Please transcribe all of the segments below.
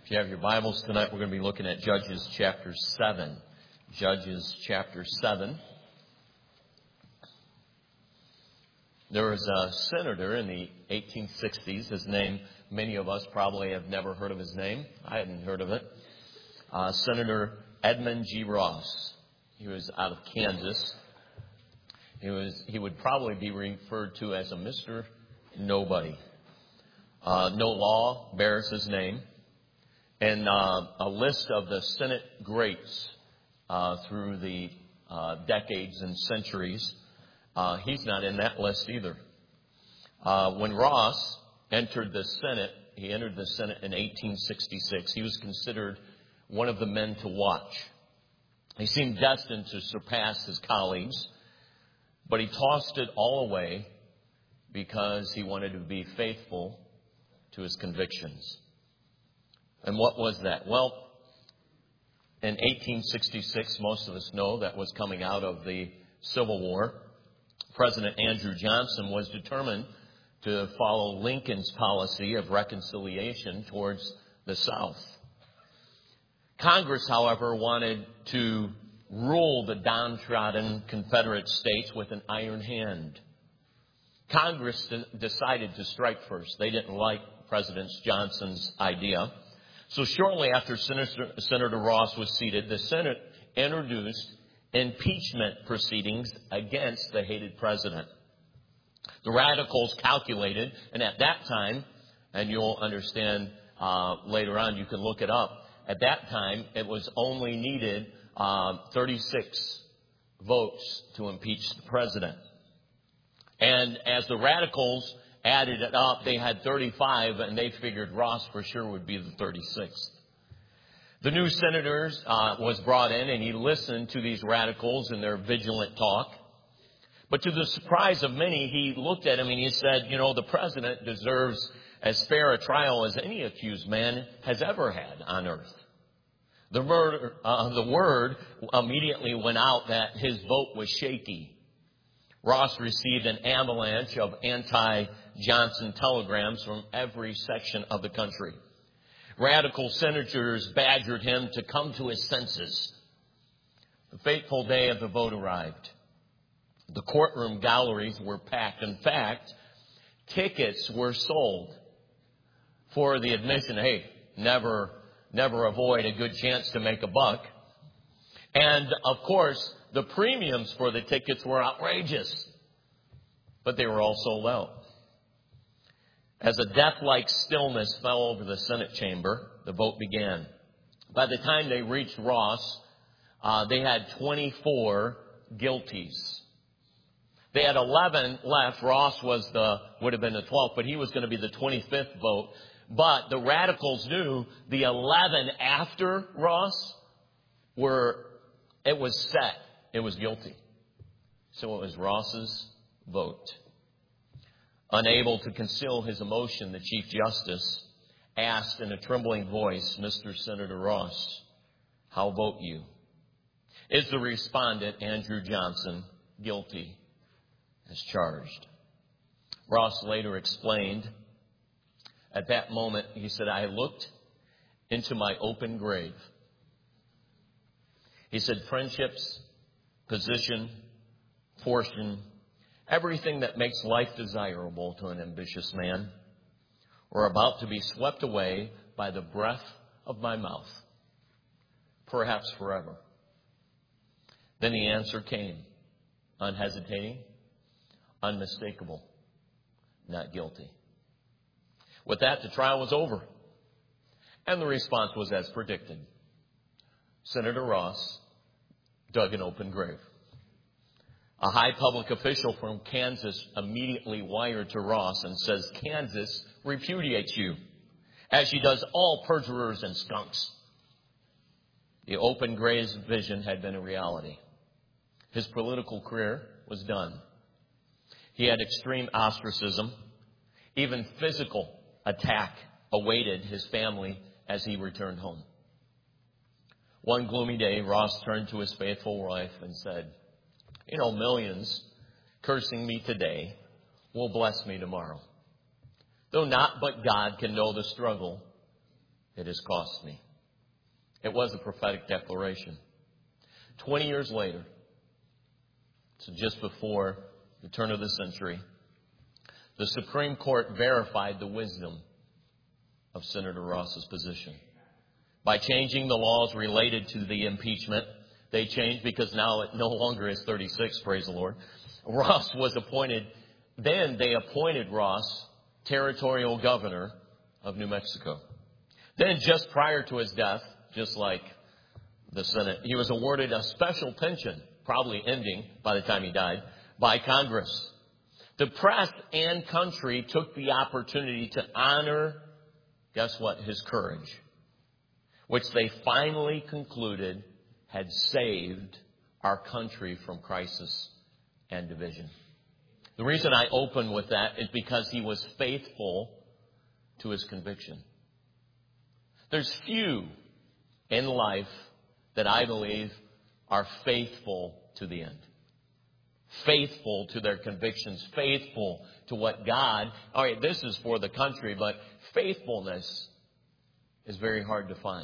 If you have your Bibles tonight, we're going to be looking at Judges chapter 7. Judges chapter 7. There was a senator in the 1860s. His name, many of us probably have never heard of his name. I hadn't heard of it. Senator Edmund G. Ross. He was out of Kansas. He would probably be referred to as a Mr. Nobody. No law bears his name. And a list of the Senate greats through the decades and centuries, he's not in that list either. When Ross entered the Senate, he entered the Senate in 1866. He was considered one of the men to watch. He seemed destined to surpass his colleagues, but he tossed it all away because he wanted to be faithful to his convictions. And what was that? Well, in 1866, most of us know that was coming out of the Civil War. President Andrew Johnson was determined to follow Lincoln's policy of reconciliation towards the South. Congress, however, wanted to rule the downtrodden Confederate states with an iron hand. Congress decided to strike first. They didn't like President Johnson's idea. So shortly after Senator Ross was seated, the Senate introduced impeachment proceedings against the hated president. The radicals calculated, and at that time, and you'll understand later on, you can look it up, at that time it was only needed 36 votes to impeach the president. And as the radicals added it up, they had 35, and they figured Ross for sure would be the 36th. The new senator was brought in, and he listened to these radicals and their vigilant talk. But to the surprise of many, he looked at him and he said, the president deserves as fair a trial as any accused man has ever had on earth. The word immediately went out that his vote was shaky. Ross received an avalanche of anti-Johnson telegrams from every section of the country. Radical senators badgered him to come to his senses. The fateful day of the vote arrived. The courtroom galleries were packed. In fact, tickets were sold for the admission. Hey, never avoid a good chance to make a buck. And, of course, the premiums for the tickets were outrageous, but they were all sold out. As a death-like stillness fell over the Senate chamber, the vote began. By the time they reached Ross, they had 24 guilties. They had 11 left. Ross would have been the 12th, but he was going to be the 25th vote. But the radicals knew the 11 after Ross it was set. It was guilty. So it was Ross's vote. Unable to conceal his emotion, the Chief Justice asked in a trembling voice, Mr. Senator Ross, how vote you? Is the respondent, Andrew Johnson, guilty as charged? Ross later explained, at that moment, he said, I looked into my open grave. He said, friendships, position, fortune, everything that makes life desirable to an ambitious man were about to be swept away by the breath of my mouth, perhaps forever. Then the answer came, unhesitating, unmistakable, not guilty. With that, the trial was over, and the response was as predicted. Senator Ross dug an open grave. A high public official from Kansas immediately wired to Ross and says, Kansas repudiates you, as she does all perjurers and skunks. The open grave's vision had been a reality. His political career was done. He had extreme ostracism. Even physical attack awaited his family as he returned home. One gloomy day, Ross turned to his faithful wife and said, millions cursing me today will bless me tomorrow. Though not but God can know the struggle it has cost me. It was a prophetic declaration. 20 years later, so just before the turn of the century, the Supreme Court verified the wisdom of Senator Ross's position. By changing the laws related to the impeachment, they changed because now it no longer is 36, praise the Lord. Ross was appointed, then they appointed Ross territorial governor of New Mexico. Then just prior to his death, just like the Senate, he was awarded a special pension, probably ending by the time he died, by Congress. The press and country took the opportunity to honor, guess what, his courage, which they finally concluded had saved our country from crisis and division. The reason I open with that is because he was faithful to his conviction. There's few in life that I believe are faithful to the end. Faithful to their convictions, faithful to what God, all right, this is for the country, but faithfulness is very hard to find.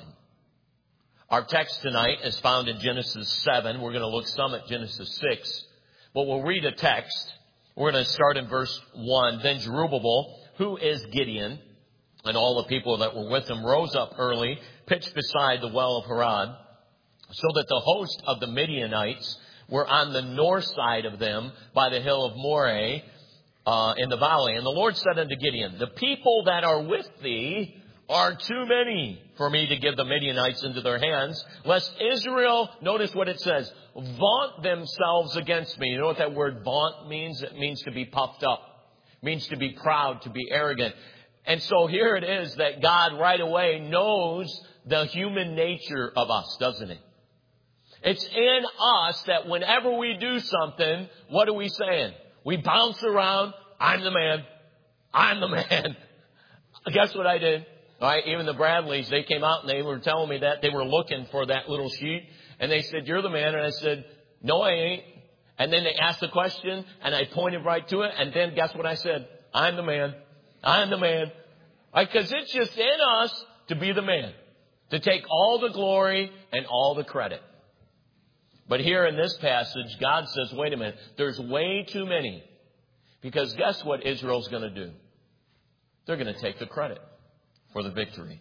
Our text tonight is found in Genesis 7. We're going to look some at Genesis 6. But we'll read a text. We're going to start in verse 1. Then Jerubbaal, who is Gideon, and all the people that were with him, rose up early, pitched beside the well of Harod, so that the host of the Midianites were on the north side of them by the hill of Moreh in the valley. And the Lord said unto Gideon, the people that are with thee are too many for me to give the Midianites into their hands, lest Israel, notice what it says, vaunt themselves against me. You know what that word vaunt means? It means to be puffed up. It means to be proud, to be arrogant. And so here it is that God right away knows the human nature of us, doesn't he? It's in us that whenever we do something, what are we saying? We bounce around. I'm the man. I'm the man. Guess what I did? All right, even the Bradleys, they came out and they were telling me that they were looking for that little sheet. And they said, you're the man. And I said, no, I ain't. And then they asked the question and I pointed right to it. And then guess what I said? I'm the man. I'm the man. Because it's just in us to be the man, to take all the glory and all the credit. But here in this passage, God says, wait a minute, there's way too many. Because guess what Israel's going to do? They're going to take the credit for the victory.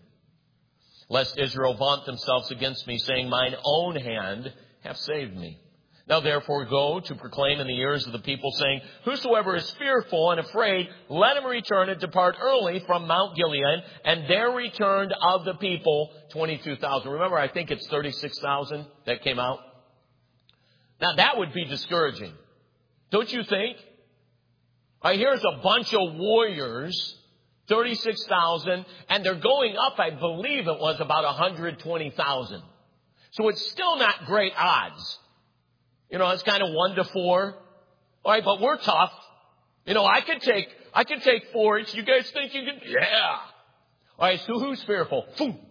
Lest Israel vaunt themselves against me, saying, mine own hand hath saved me. Now therefore go to proclaim in the ears of the people, saying, whosoever is fearful and afraid, let him return and depart early from Mount Gilead. And there returned of the people 22,000. Remember, I think it's 36,000 that came out. Now that would be discouraging. Don't you think? All right, here's a bunch of warriors, 36,000, and they're going up, I believe it was about 120,000. So it's still not great odds. You know, it's kind of 1-4. All right, but we're tough. You know, I could take 4 each. You guys think you can? Yeah. All right, so who's fearful?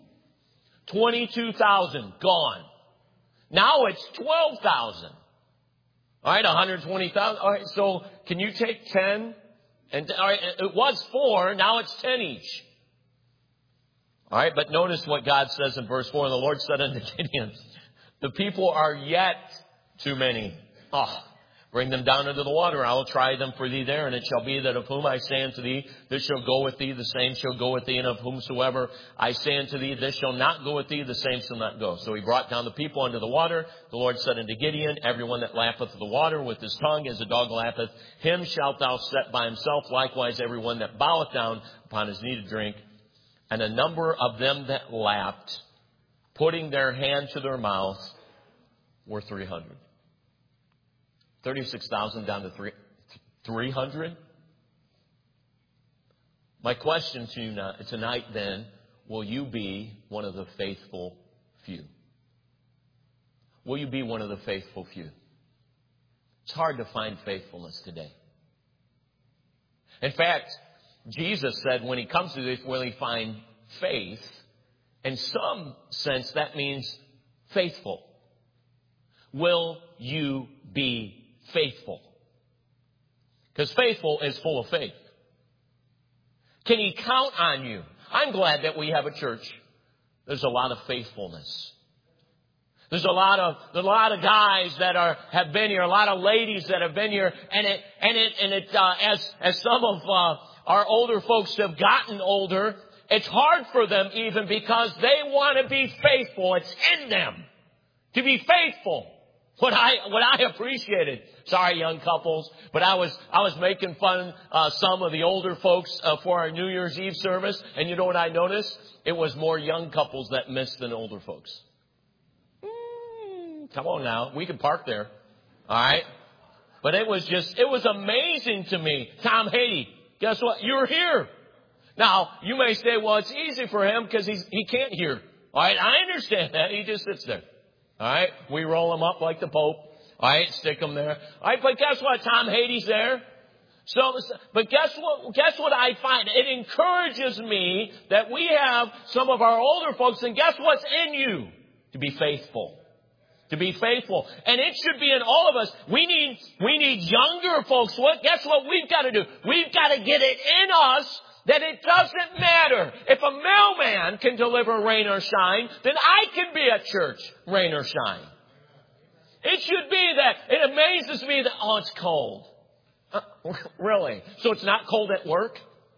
22,000 gone. Now it's 12,000. All right, 120,000. All right, so can you take 10? And all right, it was 4. Now it's 10 each. All right, but notice what God says in verse 4. And the Lord said unto Gideon, the people are yet too many. Bring them down into the water. I will try them for thee there. And it shall be that of whom I say unto thee, this shall go with thee, the same shall go with thee. And of whomsoever I say unto thee, this shall not go with thee, the same shall not go. So he brought down the people unto the water. The Lord said unto Gideon, everyone that lappeth the water with his tongue as a dog lappeth, him shalt thou set by himself. Likewise, everyone that boweth down upon his knee to drink. And a number of them that lapped, putting their hand to their mouth, were 300. 36,000 down to 300. My question to you tonight then, will you be one of the faithful few? Will you be one of the faithful few? It's hard to find faithfulness today. In fact, Jesus said when he comes to this, will he find faith? In some sense, that means faithful. Will you be faithful? Because faithful is full of faith. Can he count on you? I'm glad that we have a church there's a lot of faithfulness. There's a lot of guys that have been here, a lot of ladies that have been here, as some of our older folks have gotten older, it's hard for them even because they want to be faithful. It's in them to be faithful. What I appreciated, sorry young couples, but I was making fun some of the older folks for our New Year's Eve service, and you know what I noticed? It was more young couples that missed than older folks. Come on now. We can park there. All right. But it was amazing to me. Tom Haiti, guess what? You're here. Now, you may say, well, it's easy for him because he can't hear. All right. I understand that. He just sits there. All right. We roll him up like the Pope. All right. Stick him there. All right. But guess what? Tom Haiti's there. But guess what I find? It encourages me that we have some of our older folks, and guess what's in you? To be faithful. To be faithful. And it should be in all of us. We need younger folks. Guess what we've got to do? We've got to get it in us that it doesn't matter. If a mailman can deliver rain or shine, then I can be at church, rain or shine. It should be that. It amazes me that, oh, it's cold. Really? So it's not cold at work?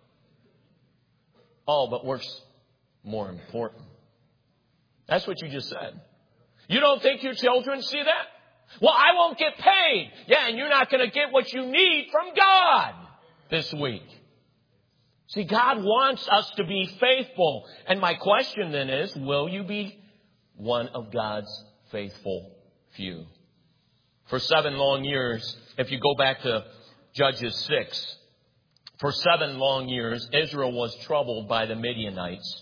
Oh, but work's more important. That's what you just said. You don't think your children see that? Well, I won't get paid. Yeah, and you're not going to get what you need from God this week. See, God wants us to be faithful. And my question then is, will you be one of God's faithful few? For 7 long years, if you go back to Judges 6, for 7 long years, Israel was troubled by the Midianites.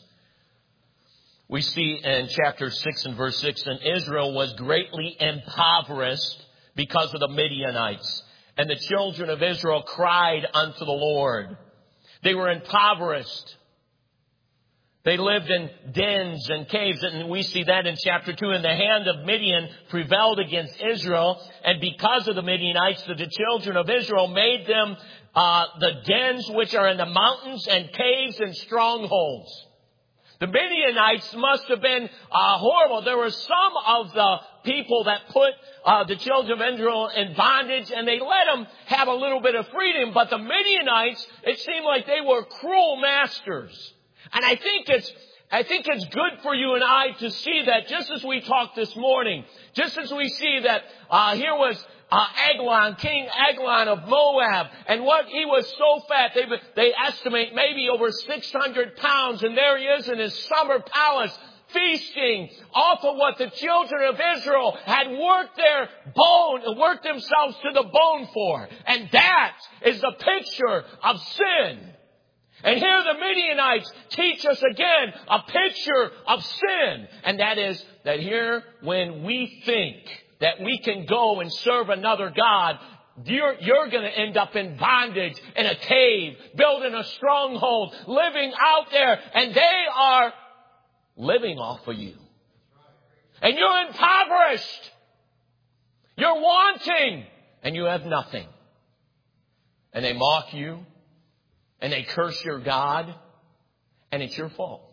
We see in chapter 6 and verse 6, and Israel was greatly impoverished because of the Midianites. And the children of Israel cried unto the Lord. They were impoverished. They lived in dens and caves. And we see that in chapter 2. And the hand of Midian prevailed against Israel. And because of the Midianites, the children of Israel made them the dens which are in the mountains and caves and strongholds. The Midianites must have been horrible. There were some of the people that put the children of Israel in bondage, and they let them have a little bit of freedom. But the Midianites, it seemed like they were cruel masters. And I think it's good for you and I to see that, just as we talked this morning, just as we see that here was Eglon, King Eglon of Moab, and what he was so fat, they estimate maybe over 600 pounds, and there he is in his summer palace, feasting off of what the children of Israel had worked themselves to the bone for. And that is the picture of sin. And here the Midianites teach us again a picture of sin. And that is that here when we think that we can go and serve another God, you're going to end up in bondage, in a cave, building a stronghold, living out there, and they are living off of you. And you're impoverished. You're wanting, and you have nothing. And they mock you, and they curse your God, and it's your fault.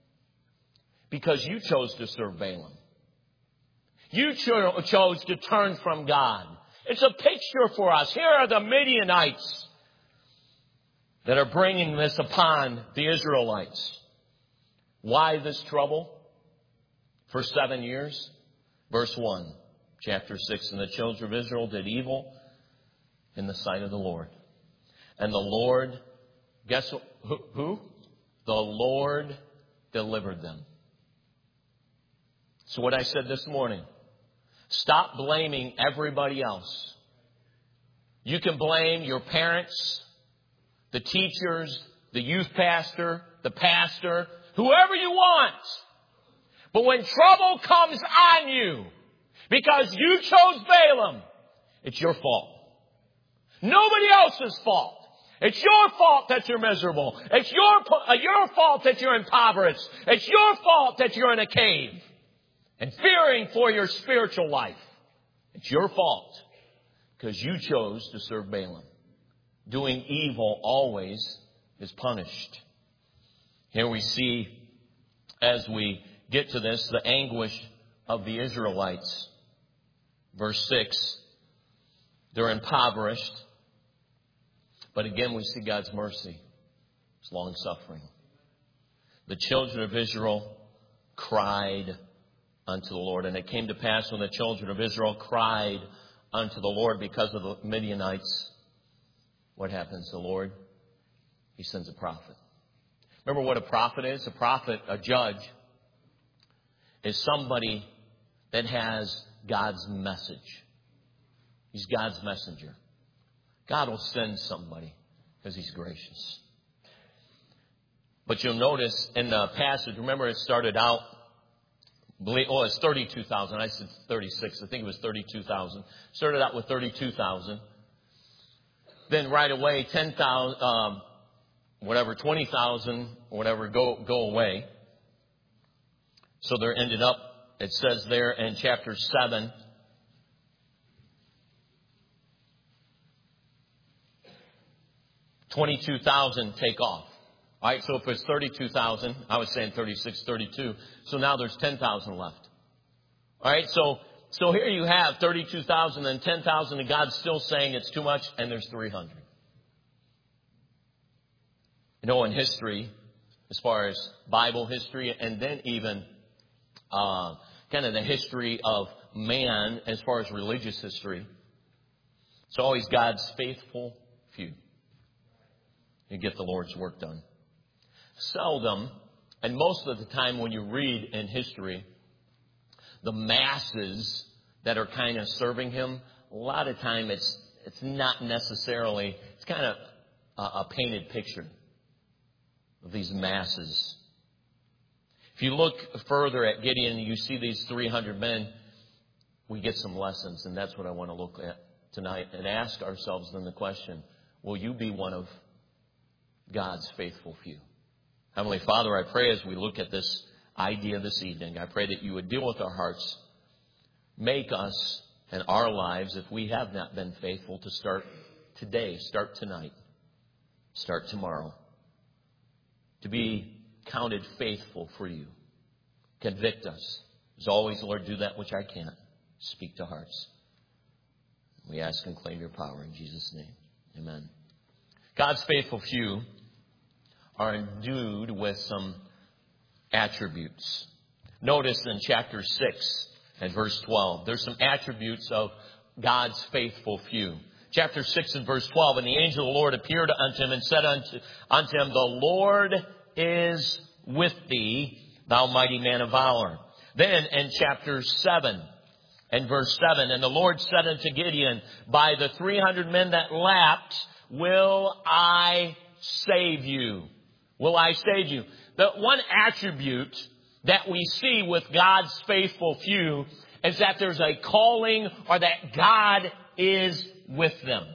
Because you chose to serve Balaam. You chose to turn from God. It's a picture for us. Here are the Midianites that are bringing this upon the Israelites. Why this trouble? For 7 years. Verse 1, chapter 6. And the children of Israel did evil in the sight of the Lord. And the Lord, guess who? The Lord delivered them. So what I said this morning. Stop blaming everybody else. You can blame your parents, the teachers, the youth pastor, the pastor, whoever you want. But when trouble comes on you, because you chose Balaam, it's your fault. Nobody else's fault. It's your fault that you're miserable. It's your fault that you're impoverished. It's your fault that you're in a cave and fearing for your spiritual life. It's your fault because you chose to serve Balaam. Doing evil always is punished. Here we see, as we get to this, the anguish of the Israelites. Verse 6, they're impoverished. But again, we see God's mercy. It's long-suffering. The children of Israel cried unto the Lord. And it came to pass when the children of Israel cried unto the Lord because of the Midianites, what happens? The Lord, He sends a prophet. Remember what a prophet is? A prophet, a judge, is somebody that has God's message. He's God's messenger. God will send somebody because He's gracious. But you'll notice in the passage, remember it started out, it's 32,000. I said 36. I think it was 32,000. Started out with 32,000. Then right away, 10,000, 20,000, go away. So there ended up, it says there in chapter 7, 22,000 take off. All right, so if it's 32,000, I was saying 36, 32. So now there's 10,000 left. All right, so here you have 32,000 and 10,000, and God's still saying it's too much, and there's 300. You know, in history, as far as Bible history, and then even kind of the history of man as far as religious history, it's always God's faithful few. You get the Lord's work done. Seldom, and most of the time when you read in history, the masses that are kind of serving Him, a lot of time it's not necessarily, it's kind of a painted picture of these masses. If you look further at Gideon, you see these 300 men, we get some lessons, and that's what I want to look at tonight and ask ourselves then the question, will you be one of God's faithful few? Heavenly Father, I pray as we look at this idea this evening, I pray that you would deal with our hearts. Make us and our lives, if we have not been faithful, to start today, start tonight, start tomorrow, to be counted faithful for you. Convict us. As always, Lord, do that which I can't. Speak to hearts. We ask and claim your power in Jesus' name. Amen. God's faithful few are endued with some attributes. Notice in chapter 6 and verse 12, there's some attributes of God's faithful few. Chapter 6 and verse 12, and the angel of the Lord appeared unto him and said unto him, the Lord is with thee, thou mighty man of valor. Then in chapter 7 and verse 7, and the Lord said unto Gideon, by the 300 men that lapped, will I save you? Will I save you? The one attribute that we see with God's faithful few is that there's a calling, or that God is with them.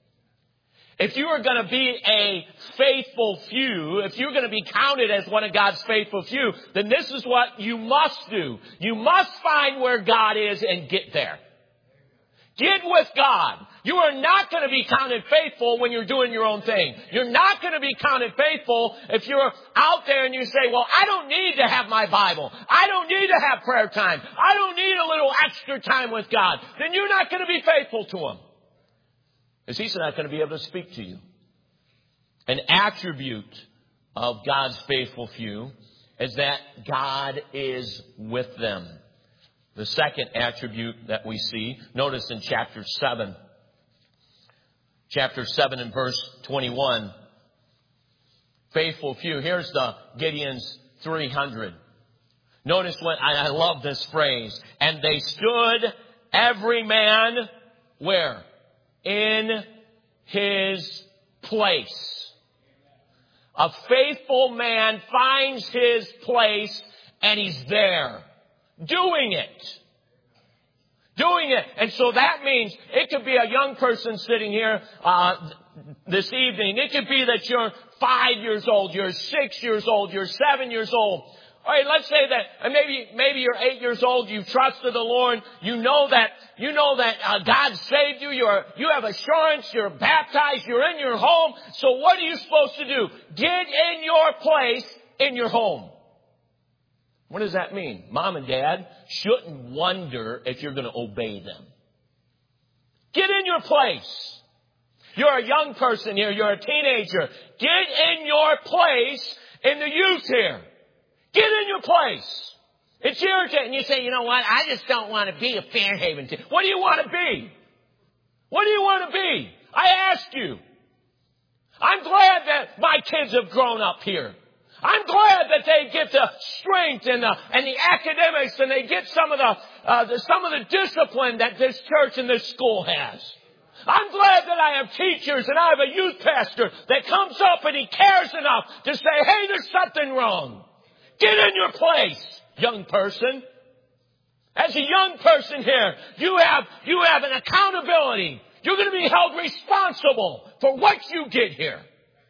If you are going to be a faithful few, if you're going to be counted as one of God's faithful few, then this is what you must do. You must find where God is and get there. Get with God. You are not going to be counted faithful when you're doing your own thing. You're not going to be counted faithful if you're out there and you say, well, I don't need to have my Bible. I don't need to have prayer time. I don't need a little extra time with God. Then you're not going to be faithful to Him, because He's not going to be able to speak to you. An attribute of God's faithful few is that God is with them. The second attribute that we see, notice in chapter 7. Chapter 7 and verse 21. Faithful few. Here's the Gideon's 300. Notice what, I love this phrase. And they stood every man where? In his place. A faithful man finds his place and he's there. Doing it. Doing it. And so that means it could be a young person sitting here this evening. It could be that you're 5 years old, you're 6 years old, you're 7 years old. All right, let's say that, and maybe you're 8 years old, you've trusted the Lord, you know that God saved you, you have assurance, you're baptized, you're in your home. So what are you supposed to do? Get in your place in your home. What does that mean? Mom and Dad shouldn't wonder if you're going to obey them. Get in your place. You're a young person here. You're a teenager. Get in your place in the youth here. Get in your place. It's irritating. You say, you know what? I just don't want to be a Fairhaven teen. What do you want to be? What do you want to be? I ask you. I'm glad that my kids have grown up here. I'm glad that they get the strength and the academics, and they get some of the discipline that this church and this school has. I'm glad that I have teachers and I have a youth pastor that comes up and he cares enough to say, hey, there's something wrong. Get in your place, young person. As a young person here, you have an accountability. You're going to be held responsible for what you get here.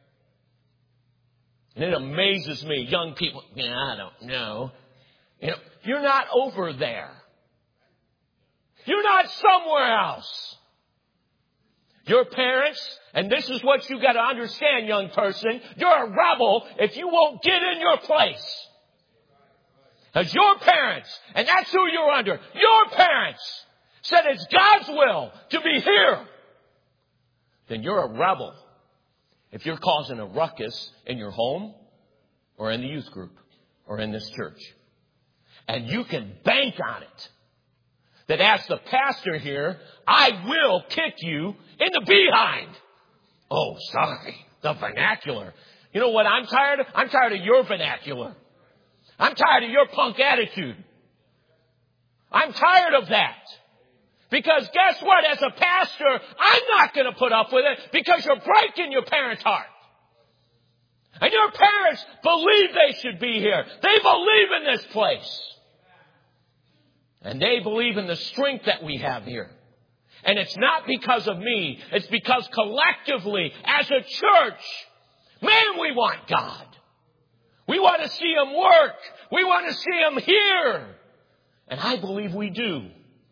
And it amazes me, young people, I don't know. You're not over there. You're not somewhere else. Your parents, and this is what you got to understand, young person, you're a rebel if you won't get in your place. As your parents, and that's who you're under, your parents said it's God's will to be here, then you're a rebel. If you're causing a ruckus in your home or in the youth group or in this church. And you can bank on it that as the pastor here, I will kick you in the behind. Oh, sorry, the vernacular. You know what I'm tired of? I'm tired of your vernacular. I'm tired of your punk attitude. I'm tired of that. Because guess what? As a pastor, I'm not going to put up with it because you're breaking your parents' heart. And your parents believe they should be here. They believe in this place. And they believe in the strength that we have here. And it's not because of me. It's because collectively, as a church, man, we want God. We want to see Him work. We want to see Him here. And I believe we do.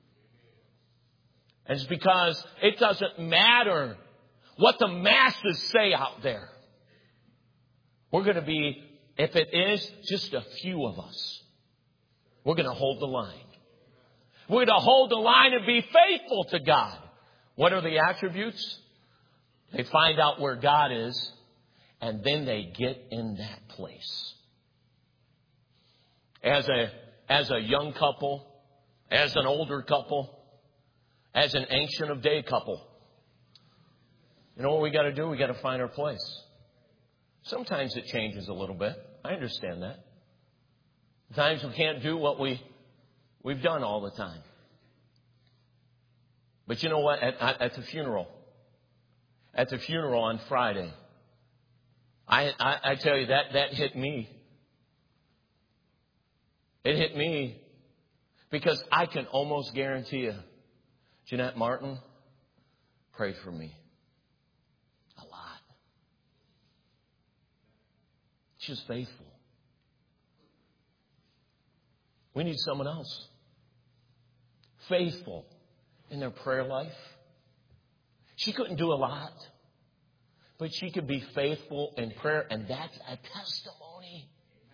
And it's because it doesn't matter what the masses say out there. We're going to be, if it is just a few of us, we're going to hold the line. We're going to hold the line and be faithful to God. What are the attributes? They find out where God is, and then they get in that place. As a young couple, as an older couple, as an Ancient of Day couple, you know what we got to do? We got to find our place. Sometimes it changes a little bit. I understand that. Sometimes we can't do what we've done all the time. But you know what? At the funeral on Friday, I tell you that hit me. It hit me because I can almost guarantee you, Jeanette Martin prayed for me a lot. She was faithful. We need someone else. Faithful in their prayer life. She couldn't do a lot, but she could be faithful in prayer, and that's a testimony.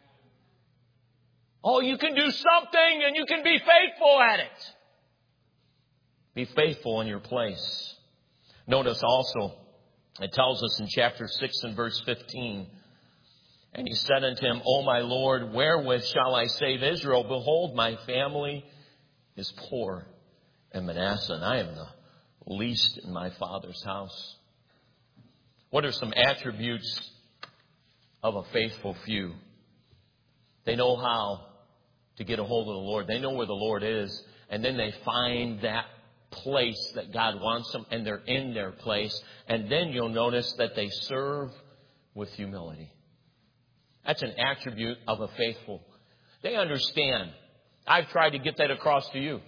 Oh, you can do something and you can be faithful at it. Be faithful in your place. Notice also, it tells us in chapter 6 and verse 15, and he said unto him, O my Lord, wherewith shall I save Israel? Behold, my family is poor in Manasseh, and I am the least in my father's house. What are some attributes of a faithful few? They know how to get a hold of the Lord. They know where the Lord is, and then they find that place that God wants them, and they're in their place. And then you'll notice that they serve with humility. That's an attribute of a faithful. They understand. I've tried to get that across to you.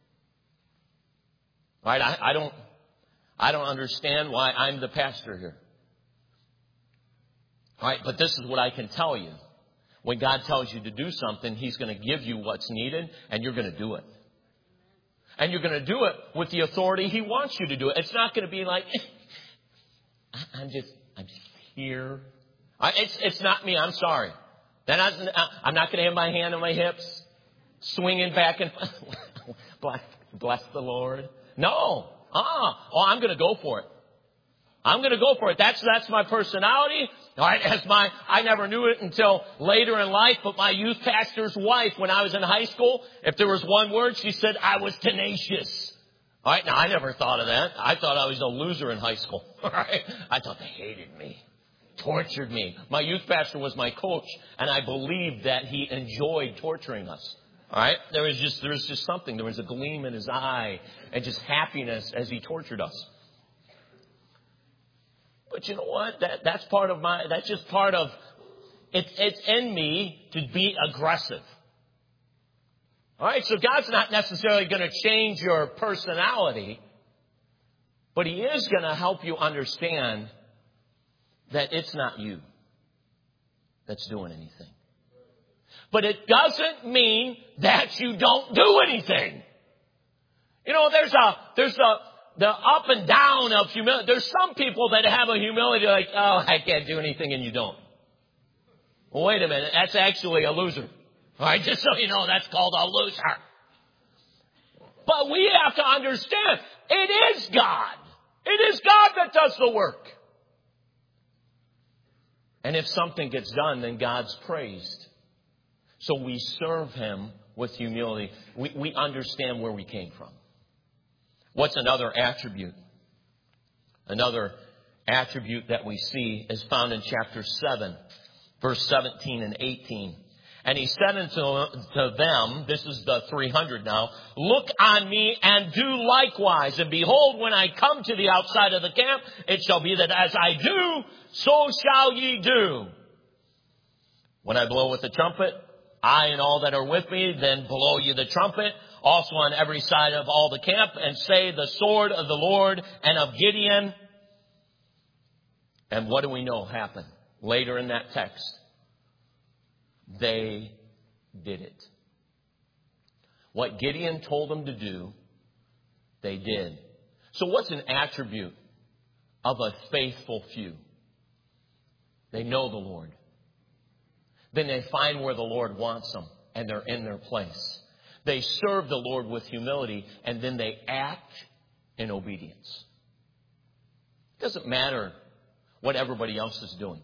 Right? I don't understand why I'm the pastor here. Right? But this is what I can tell you. When God tells you to do something, He's going to give you what's needed, and you're going to do it. And you're going to do it with the authority He wants you to do it. It's not going to be like, I'm just here. It's not me. I'm sorry. Then I'm not going to have my hand on my hips, swinging back and bless the Lord. No. Oh, I'm going to go for it. I'm going to go for it. That's my personality. All right, I never knew it until later in life, but my youth pastor's wife, when I was in high school, if there was one word, she said I was tenacious. All right, now I never thought of that. I thought I was a loser in high school. All right, I thought they hated me, tortured me. My youth pastor was my coach, and I believed that he enjoyed torturing us. All right, there was just something. There was a gleam in his eye, and just happiness as he tortured us. But you know what? That's just part of, it's in me to be aggressive. All right, so God's not necessarily going to change your personality, but He is going to help you understand that it's not you that's doing anything. But it doesn't mean that you don't do anything. You know, there's the up and down of humility. There's some people that have a humility like, oh, I can't do anything, and you don't. Well, wait a minute. That's actually a loser. All right, just so you know, that's called a loser. But we have to understand, it is God. It is God that does the work. And if something gets done, then God's praised. So we serve Him with humility. We understand where we came from. What's another attribute? Another attribute that we see is found in chapter 7, verse 17 and 18. And He said unto them, this is the 300 now, look on me and do likewise. And behold, when I come to the outside of the camp, it shall be that as I do, so shall ye do. When I blow with the trumpet, I and all that are with me, then blow ye the trumpet, also on every side of all the camp, and say, the sword of the Lord and of Gideon. And what do we know happened later in that text? They did it. What Gideon told them to do, they did. So what's an attribute of a faithful few? They know the Lord. Then they find where the Lord wants them, and they're in their place. They serve the Lord with humility, and then they act in obedience. It doesn't matter what everybody else is doing.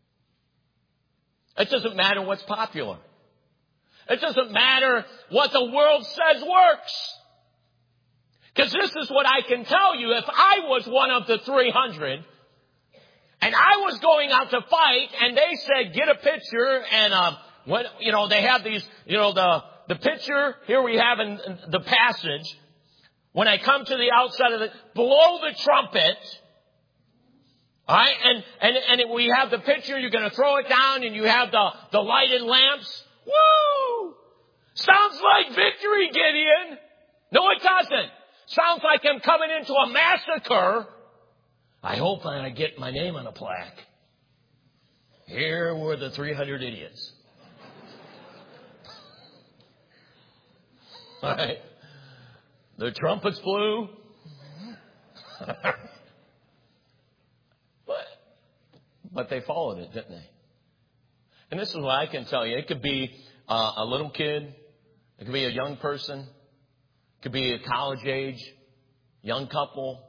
It doesn't matter what's popular. It doesn't matter what the world says works. Because this is what I can tell you. If I was one of the 300, and I was going out to fight, and they said, get a picture, and they have these, the picture, here we have in the passage, when I come to the outside of blow the trumpet, all right, and we have the picture, you're going to throw it down, and you have the lighted lamps. Woo! Sounds like victory, Gideon. No, it doesn't. Sounds like I'm coming into a massacre. I hope I get my name on a plaque. Here were the 300 idiots. All right. The trumpets blew. But they followed it, didn't they? And this is what I can tell you. It could be a little kid. It could be a young person. It could be a college age, young couple,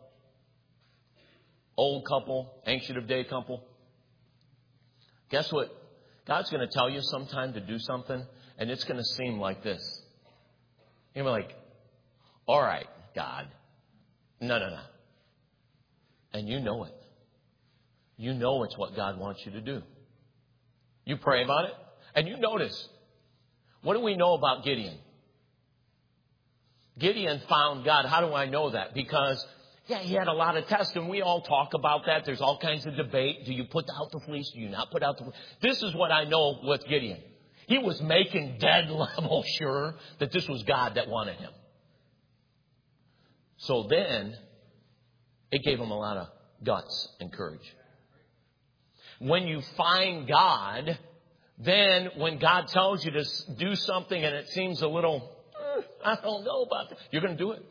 old couple, ancient of day couple. Guess what? God's going to tell you sometime to do something, and it's going to seem like this. You're like, all right, God. No. And you know it. You know it's what God wants you to do. You pray about it, and you notice. What do we know about Gideon? Gideon found God. How do I know that? Because, he had a lot of tests, and we all talk about that. There's all kinds of debate. Do you put out the fleece? Do you not put out the fleece? This is what I know with Gideon. He was making dead level sure that this was God that wanted him. So then, it gave him a lot of guts and courage. When you find God, then when God tells you to do something and it seems a little, I don't know about that, you're going to do it.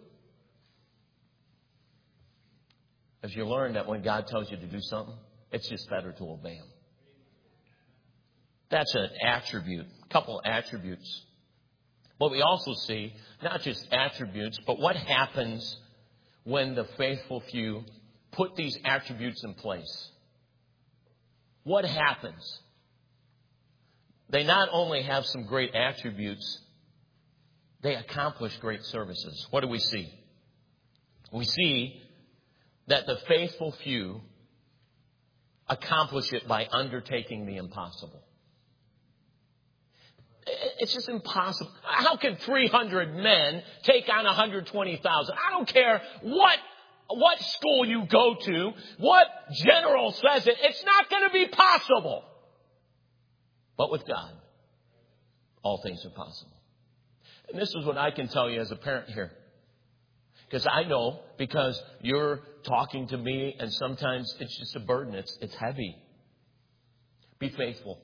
As you learn that when God tells you to do something, it's just better to obey Him. That's an attribute, a couple attributes. But we also see not just attributes, but what happens when the faithful few put these attributes in place. What happens? They not only have some great attributes, they accomplish great services. What do we see? We see that the faithful few accomplish it by undertaking the impossible. It's just impossible. How can 300 men take on 120,000? I don't care what school you go to, what general says it. It's not going to be possible. But with God, all things are possible. And this is what I can tell you as a parent here. Because I know, because you're talking to me, and sometimes it's just a burden. It's heavy. Be faithful.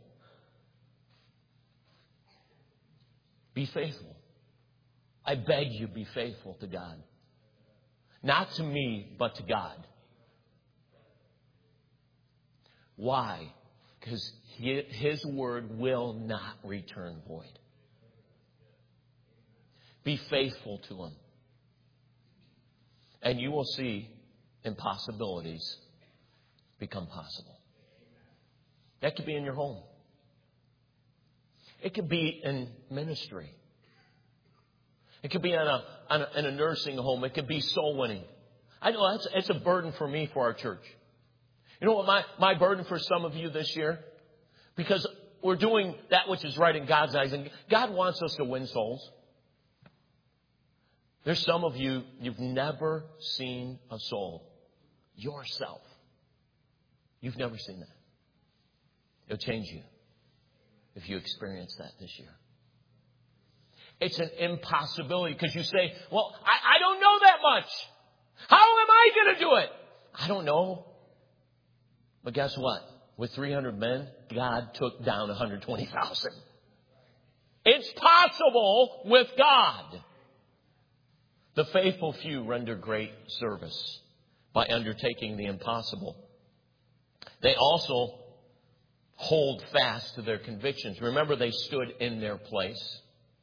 Be faithful. I beg you, be faithful to God. Not to me, but to God. Why? Because His word will not return void. Be faithful to Him. And you will see impossibilities become possible. That could be in your home. It could be in ministry. It could be in a nursing home. It could be soul winning. I know it's a burden for me, for our church. You know what my burden for some of you this year? Because we're doing that which is right in God's eyes. And God wants us to win souls. There's some of you, you've never seen a soul yourself. You've never seen that. It'll change you if you experience that this year. It's an impossibility because you say, well, I don't know that much. How am I going to do it? I don't know. But guess what? With 300 men, God took down 120,000. It's possible with God. The faithful few render great service by undertaking the impossible. They also hold fast to their convictions. Remember, they stood in their place.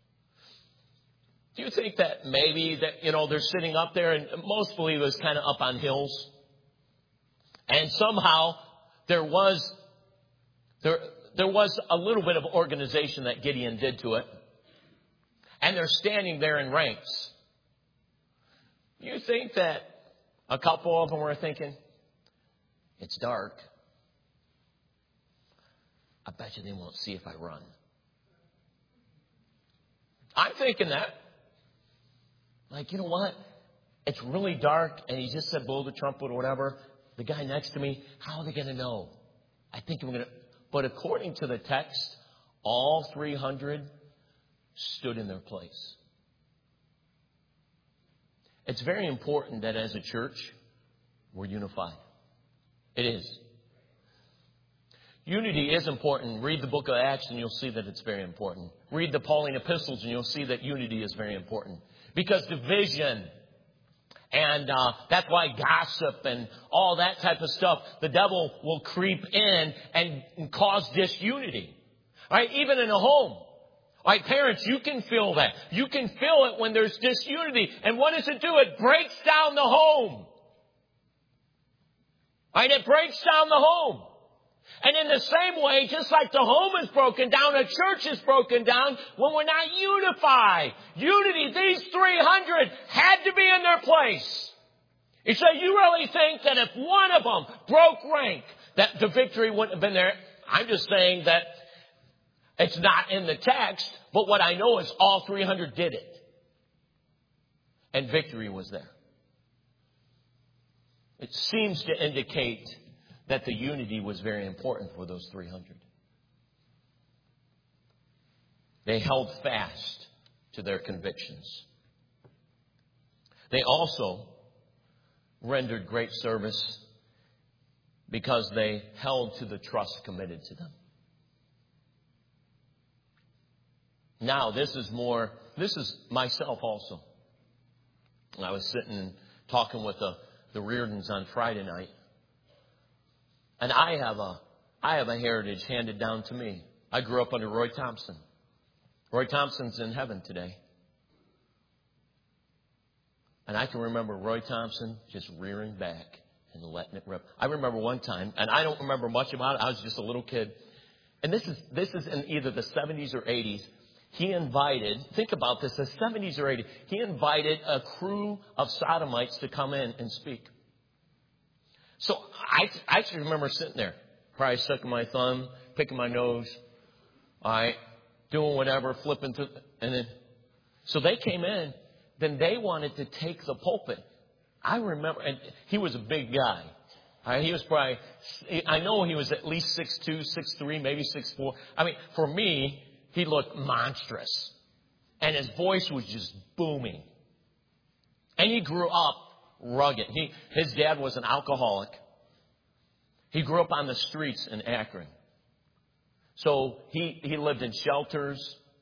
Do you think that maybe that, they're sitting up there, and most believers kind of up on hills, and somehow there was a little bit of organization that Gideon did to it, and they're standing there in ranks. You think that a couple of them were thinking, it's dark. I bet you they won't see if I run. I'm thinking that. Like, you know what? It's really dark, and he just said blow the trumpet or whatever. The guy next to me, how are they going to know? I think I'm going to. But according to the text, all 300 stood in their place. It's very important that as a church, we're unified. It is. Unity is important. Read the book of Acts and you'll see that it's very important. Read the Pauline epistles and you'll see that unity is very important. Because division and that's why gossip and all that type of stuff, the devil will creep in and cause disunity. All right, even in a home. All right, parents, you can feel that. You can feel it when there's disunity. And what does it do? It breaks down the home. All right, it breaks down the home. And in the same way, just like the home is broken down, a church is broken down when we're not unified. Unity, these 300 had to be in their place. You say, you really think that if one of them broke rank, that the victory wouldn't have been there? I'm just saying that it's not in the text, but what I know is all 300 did it. And victory was there. It seems to indicate that the unity was very important for those 300. They held fast to their convictions. They also rendered great service because they held to the trust committed to them. Now, this is myself also. I was sitting and talking with the Reardons on Friday night. And I have a heritage handed down to me I grew up under Roy Thompson. Roy Thompson's in heaven today. And I can remember Roy Thompson just rearing back and letting it rip. I remember one time, and I don't remember much about it. I was just a little kid. And this is in either the 70s or 80s. He invited, think about this, the 70s or 80s, he invited a crew of sodomites to come in and speak. So I actually remember sitting there, probably sucking my thumb, picking my nose, all right, doing whatever, flipping through, and then, so they came in, then they wanted to take the pulpit. I remember, and he was a big guy. All right, he was probably, I know he was at least 6'2", 6'3", maybe 6'4". I mean, for me, he looked monstrous. And his voice was just booming. And he grew up rugged. His dad was an alcoholic. He grew up on the streets in Akron. So he lived in shelters.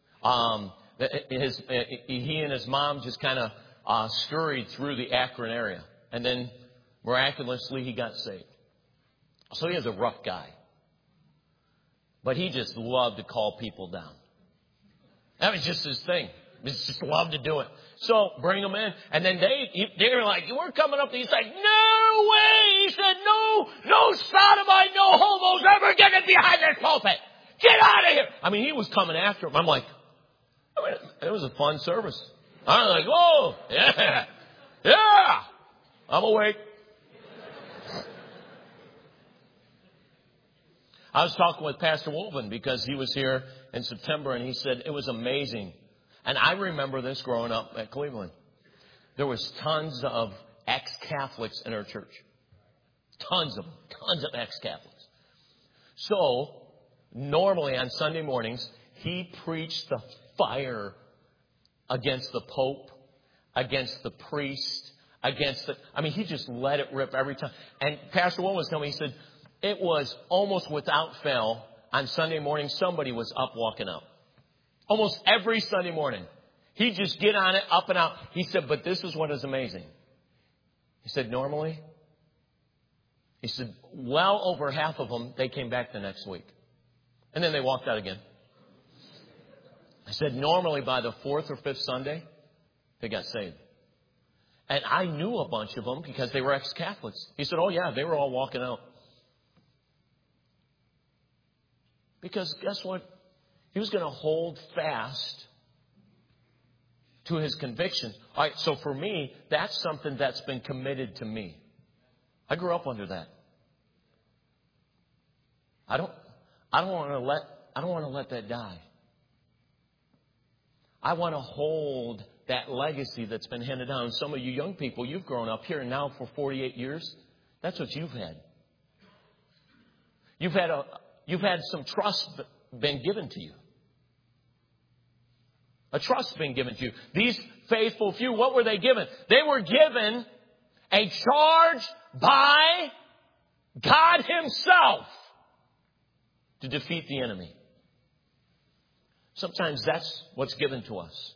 He and his mom just kind of scurried through the Akron area. And then miraculously he got saved. So he was a rough guy. But he just loved to call people down. That was just his thing. He just loved to do it. So bring them in. And then they were like, we're coming up. He's like, no way. He said, no sodomite, no homo's ever getting behind this pulpit. Get out of here. I mean, he was coming after him. I'm like, it was a fun service. I was like, whoa, yeah, I'm awake. I was talking with Pastor Wolven because he was here in September, and he said it was amazing. And I remember this growing up at Cleveland. There was tons of ex-Catholics in our church. Tons of ex-Catholics. So normally on Sunday mornings, he preached the fire against the Pope, against the priest, he just let it rip every time. And Pastor Wolven was telling me, he said, it was almost without fail on Sunday morning, somebody was up walking out. Almost every Sunday morning. He'd just get on it, up and out. He said, but this is what is amazing. He said, normally, he said, well over half of them, they came back the next week. And then they walked out again. I said, normally by the fourth or fifth Sunday, they got saved. And I knew a bunch of them because they were ex-Catholics. He said, oh yeah, they were all walking out. Because guess what? He was going to hold fast to his convictions. All right, so for me, that's something that's been committed to me. I grew up under that. I don't want to let that die. I want to hold that legacy that's been handed down. Some of you young people, you've grown up here now for 48 years. That's what you've had. You've had some trust been given to you. A trust being given to you. These faithful few, what were they given? They were given a charge by God Himself to defeat the enemy. Sometimes that's what's given to us.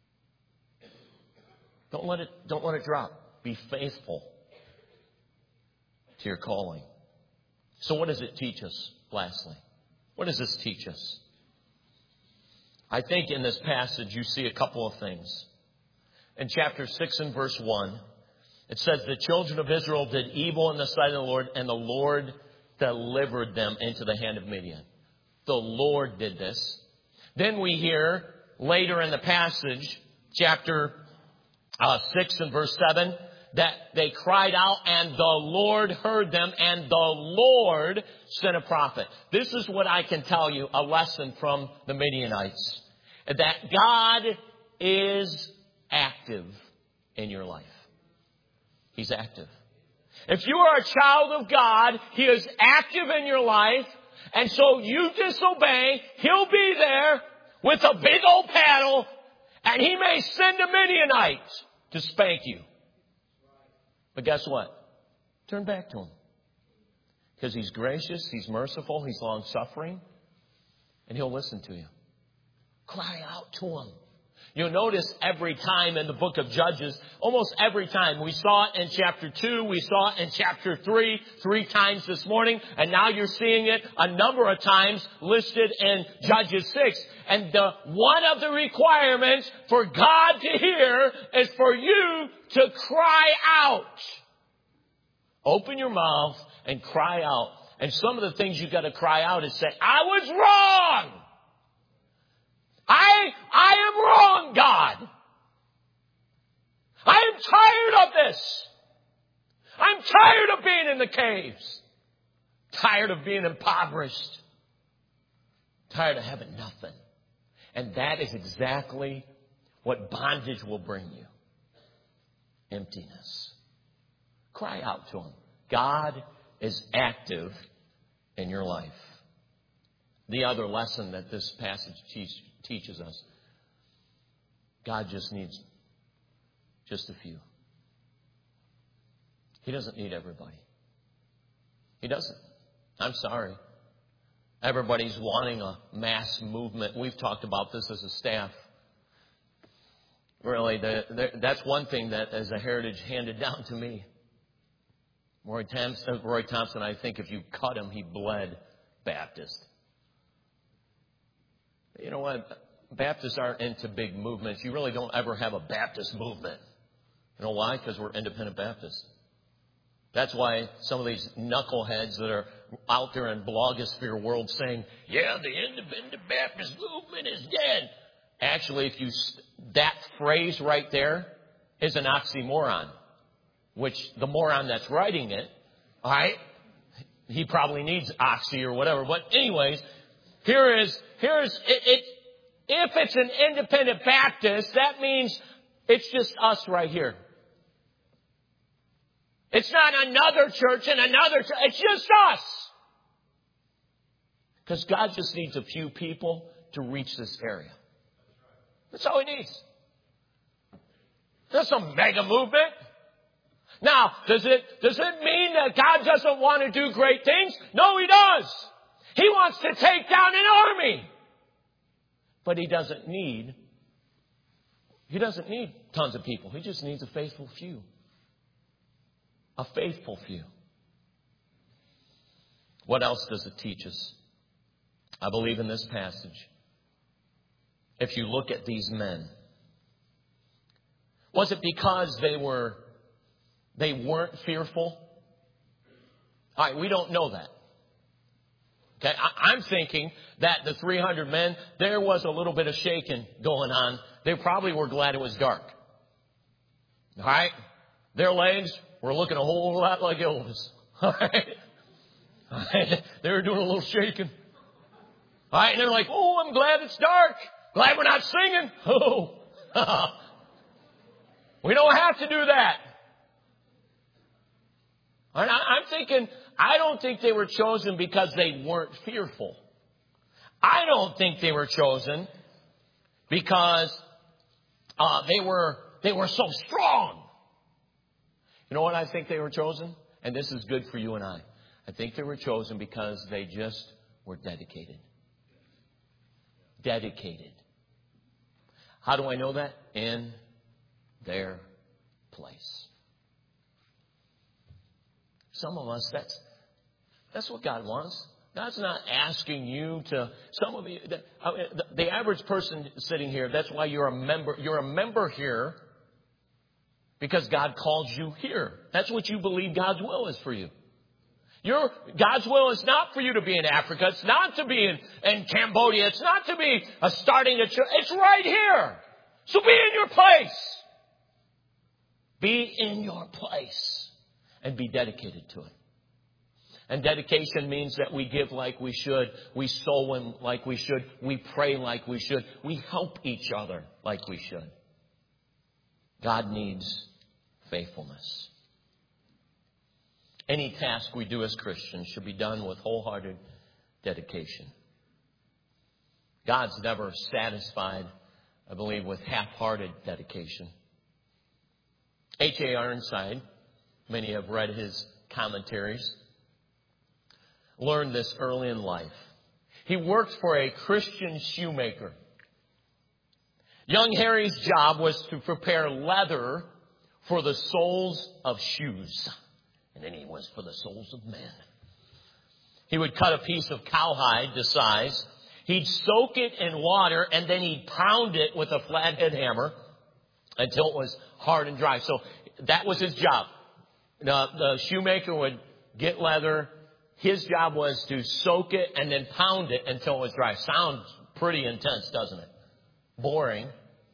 Don't let it drop. Be faithful to your calling. So what does it teach us? Lastly, what does this teach us? I think in this passage you see a couple of things. In chapter 6 and verse 1, it says, the children of Israel did evil in the sight of the Lord, and the Lord delivered them into the hand of Midian. The Lord did this. Then we hear later in the passage, chapter 6 and verse 7, that they cried out and the Lord heard them and the Lord sent a prophet. This is what I can tell you, a lesson from the Midianites. That God is active in your life. He's active. If you are a child of God, He is active in your life. And so you disobey, He'll be there with a big old paddle, and He may send a Midianite to spank you. But guess what? Turn back to Him. Because He's gracious, He's merciful, He's long-suffering, and He'll listen to you. Cry out to Him. You'll notice every time in the book of Judges, almost every time, we saw it in chapter 2, we saw it in chapter 3 times this morning, and now you're seeing it a number of times listed in Judges 6. And one of the requirements for God to hear is for you to cry out. Open your mouth and cry out. And some of the things you've got to cry out is say, I was wrong. I am wrong, God. I am tired of this. I'm tired of being in the caves. Tired of being impoverished. Tired of having nothing. And that is exactly what bondage will bring you. Emptiness. Cry out to Him. God is active in your life. The other lesson that this passage teaches us, God just needs just a few. He doesn't need everybody. He doesn't. I'm sorry. Everybody's wanting a mass movement. We've talked about this as a staff. Really, that's one thing that as a heritage handed down to me. Roy Thompson, I think if you cut him, he bled Baptist. You know what? Baptists aren't into big movements. You really don't ever have a Baptist movement. You know why? Because we're independent Baptists. That's why some of these knuckleheads that are out there in blogosphere world saying, yeah, the independent Baptist movement is dead. Actually, that phrase right there is an oxymoron, which the moron that's writing it, all right, he probably needs oxy or whatever. But anyways, here's it. If it's an independent Baptist, that means it's just us right here. It's not another church and another church. It's just us. Because God just needs a few people to reach this area. That's all He needs. There's some mega movement. Now, does it mean that God doesn't want to do great things? No, He does. He wants to take down an army. But He doesn't need tons of people. He just needs a faithful few. A faithful few. What else does it teach us? I believe in this passage. If you look at these men, was it because they weren't fearful? All right, we don't know that. Okay, I'm thinking that the 300 men, there was a little bit of shaking going on. They probably were glad it was dark. All right? Their legs were looking a whole lot like Elvis. All right? All right? They were doing a little shaking. All right? And they're like, oh, I'm glad it's dark. Glad we're not singing. Oh. We don't have to do that. All right? I'm thinking, I don't think they were chosen because they weren't fearful. I don't think they were chosen because they were so strong. You know what I think they were chosen? And this is good for you and I. I think they were chosen because they just were dedicated. Dedicated. How do I know that? In their place. Some of us, that's what God wants. God's not asking you to, some of you, the average person sitting here, that's why you're a member. You're a member here because God called you here. That's what you believe God's will is for you. God's will is not for you to be in Africa. It's not to be in Cambodia. It's not to be starting a church. It's right here. So be in your place. Be in your place and be dedicated to it. And dedication means that we give like we should. We sow in like we should. We pray like we should. We help each other like we should. God needs faithfulness. Any task we do as Christians should be done with wholehearted dedication. God's never satisfied, I believe, with half-hearted dedication. H.A. Ironside, many have read his commentaries, learned this early in life. He worked for a Christian shoemaker. Young Harry's job was to prepare leather for the soles of shoes. And then he was for the soles of men. He would cut a piece of cowhide to size. He'd soak it in water, and then he'd pound it with a flathead hammer until it was hard and dry. So that was his job. The shoemaker would get leather. His job was to soak it and then pound it until it was dry. Sounds pretty intense, doesn't it? Boring.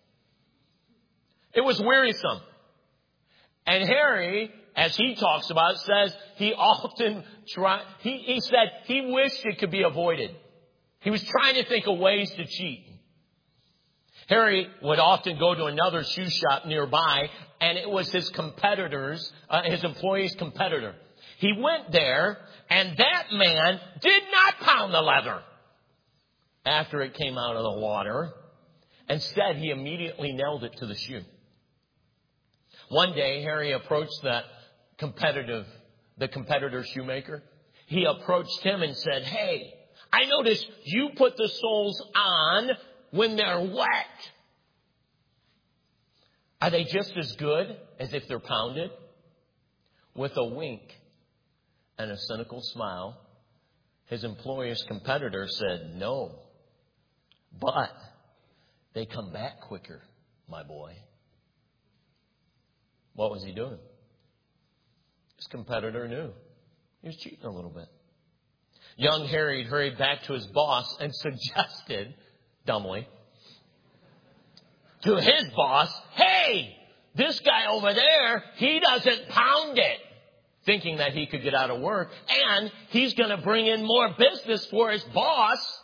It was wearisome. And Harry, as he talks about, says he often he said he wished it could be avoided. He was trying to think of ways to cheat. Harry would often go to another shoe shop nearby, and it was his employee's competitor. He went there, and that man did not pound the leather after it came out of the water. Instead, he immediately nailed it to the shoe. One day, Harry approached the competitor shoemaker. He approached him and said, "Hey, I noticed you put the soles on when they're wet. Are they just as good as if they're pounded?" With a wink and a cynical smile, his employer's competitor said, "No, but they come back quicker, my boy." What was he doing? His competitor knew. He was cheating a little bit. Young Harry hurried back to his boss and suggested, dumbly, to his boss, "Hey, this guy over there, he doesn't pound it," thinking that he could get out of work, and he's going to bring in more business for his boss.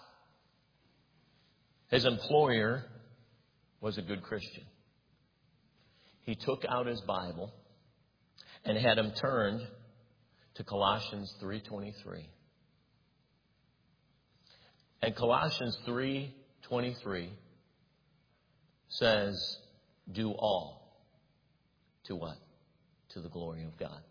His employer was a good Christian. He took out his Bible and had him turned to Colossians 3:23. And Colossians 3:23 says, "Do all to what? To the glory of God."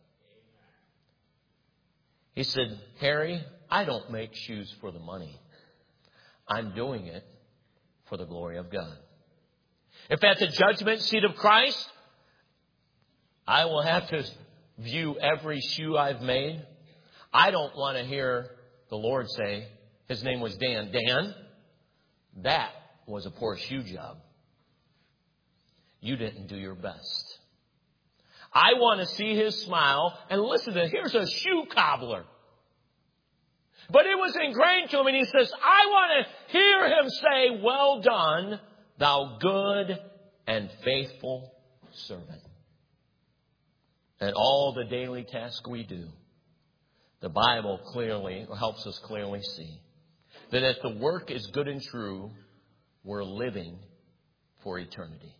He said, "Harry, I don't make shoes for the money. I'm doing it for the glory of God. If at the judgment seat of Christ, I will have to view every shoe I've made, I don't want to hear the Lord say," his name was Dan, "Dan, that was a poor shoe job. You didn't do your best." I want to see his smile and listen to, here's a shoe cobbler. But it was ingrained to him, and he says, I want to hear him say, "Well done, thou good and faithful servant." And all the daily tasks we do, the Bible clearly helps us clearly see that if the work is good and true, we're living for eternity.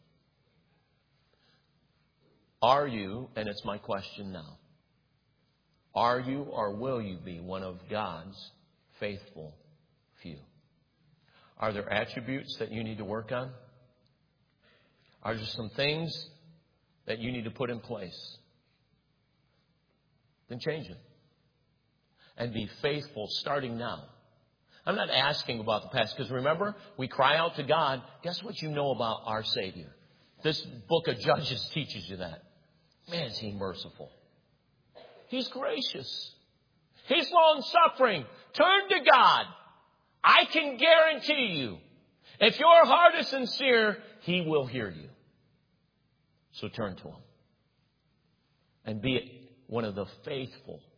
Are you, and it's my question now, are you or will you be one of God's faithful few? Are there attributes that you need to work on? Are there some things that you need to put in place? Then change them. And be faithful starting now. I'm not asking about the past, because remember, we cry out to God. Guess what you know about our Savior? This book of Judges teaches you that. Man, is He merciful. He's gracious. He's long-suffering. Turn to God. I can guarantee you, if your heart is sincere, He will hear you. So turn to Him. And be one of the faithful